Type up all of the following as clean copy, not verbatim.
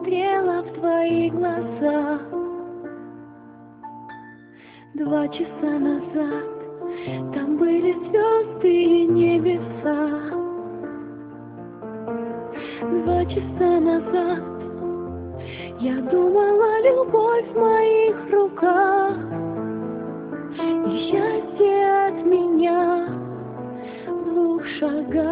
смотрела в твои глаза 2 часа назад. Там были звезды и небеса. 2 часа назад я думала, любовь в моих руках и счастье от меня в 2 шагах.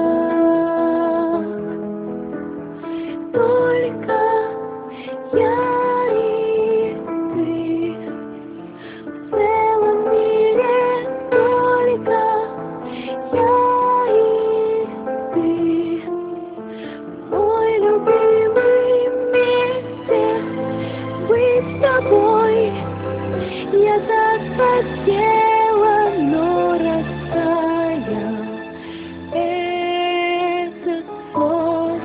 Только я и ты в целом мире, только я и ты в мой любимый месте. Быть с тобой я так хотела, но растаял этот сон.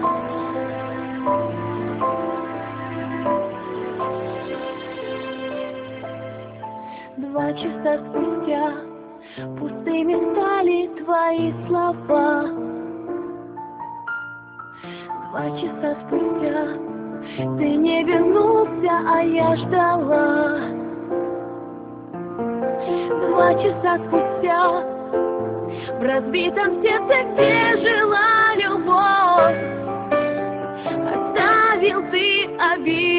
Два часа спустя пустыми стали твои слова. 2 часа спустя ты не вернулся, а я ждала. 2 часа спустя в разбитом сердце, где жила любовь, оставил ты обиду.